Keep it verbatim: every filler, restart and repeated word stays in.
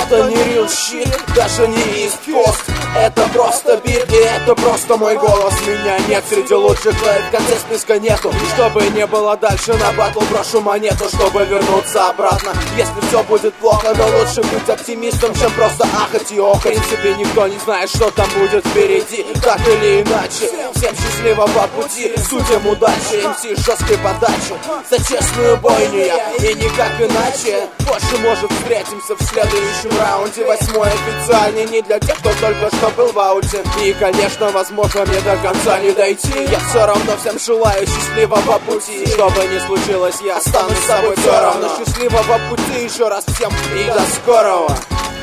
Это не real shit, даже не East Coast. Это просто бит, и это просто мой голос. Меня нет среди лучших, но и в конце списка нету. И чтобы не было дальше, на батл брошу монету, чтобы вернуться обратно. Если все будет плохо, но лучше быть оптимистом, чем просто ахать и охать. В принципе, никто не знает, что там будет впереди. Так или иначе, всем счастливого пути, судим удачи, эм си жесткой подачи. За честную бойню я, и никак иначе. Позже, может, встретимся в следующем раунде. Восьмой официальный не для тех, кто только что был в ауте. И, конечно, возможно, мне до конца не дойти. Я все равно всем желаю счастливого пути. Что бы ни случилось, я останусь с собой все равно. Счастливого пути еще раз всем и до скорого.